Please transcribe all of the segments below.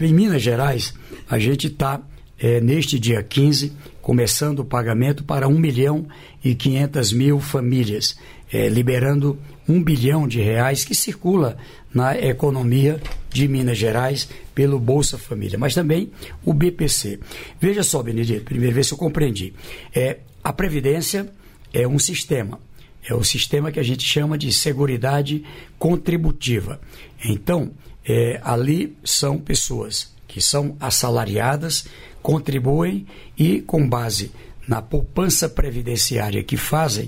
exemplo, em Minas Gerais, a gente está, neste dia 15, começando o pagamento para 1.500.000 famílias, liberando R$1 bilhão que circula na economia de Minas Gerais pelo Bolsa Família, mas também o BPC. Veja só, Benedito, primeiro ver se eu compreendi. A Previdência é um sistema, é o sistema que a gente chama de Seguridade Contributiva. Então, ali são pessoas que são assalariadas, contribuem e, com base na poupança previdenciária que fazem,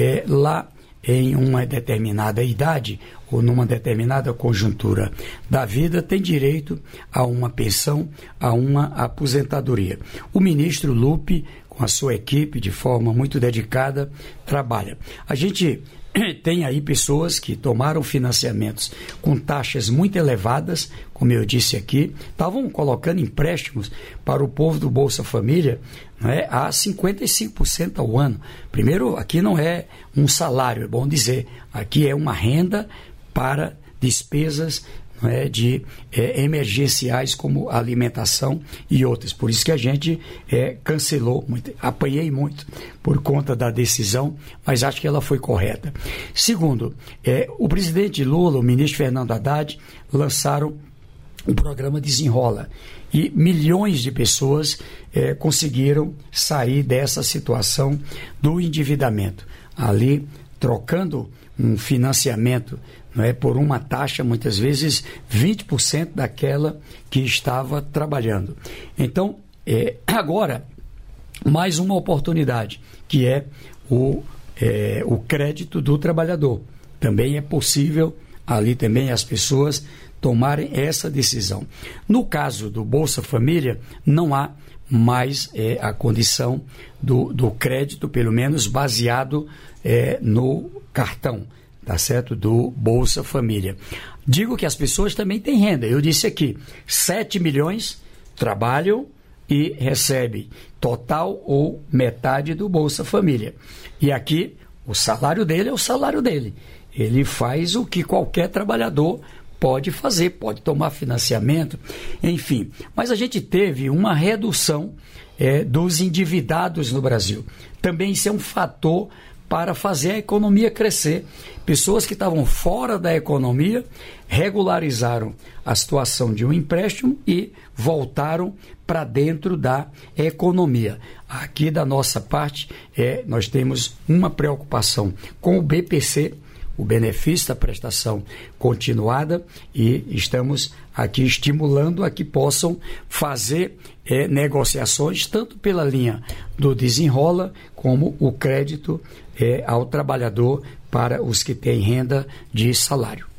lá em uma determinada idade ou numa determinada conjuntura da vida, tem direito a uma pensão, a uma aposentadoria. O ministro Lupe, com a sua equipe, de forma muito dedicada, trabalha. A gente tem aí pessoas que tomaram financiamentos com taxas muito elevadas, como eu disse aqui, estavam colocando empréstimos para o povo do Bolsa Família, a 55% ao ano. Primeiro, aqui não é um salário, é bom dizer, aqui é uma renda para despesas de emergenciais como alimentação e outras. Por isso que a gente cancelou muito, apanhei muito por conta da decisão, mas acho que ela foi correta. Segundo, o presidente Lula, o ministro Fernando Haddad lançaram o programa Desenrola e milhões de pessoas conseguiram sair dessa situação do endividamento, ali trocando um financiamento por uma taxa, muitas vezes 20% daquela que estava trabalhando. Então, agora, mais uma oportunidade, que é o crédito do trabalhador. Também é possível, ali também as pessoas tomarem essa decisão. No caso do Bolsa Família, não há mais a condição do crédito, pelo menos baseado no cartão, tá certo? Do Bolsa Família. Digo que as pessoas também têm renda. Eu disse aqui, 7 milhões trabalham e recebem total ou metade do Bolsa Família. E aqui, o salário dele é o salário dele. Ele faz o que qualquer trabalhador pode fazer, pode tomar financiamento, enfim. Mas a gente teve uma redução dos endividados no Brasil. Também isso é um fator para fazer a economia crescer. Pessoas que estavam fora da economia regularizaram a situação de um empréstimo e voltaram para dentro da economia. Aqui da nossa parte, nós temos uma preocupação com o BPC, o benefício da prestação continuada, e estamos aqui estimulando a que possam fazer negociações tanto pela linha do Desenrola como o crédito ao trabalhador para os que têm renda de salário.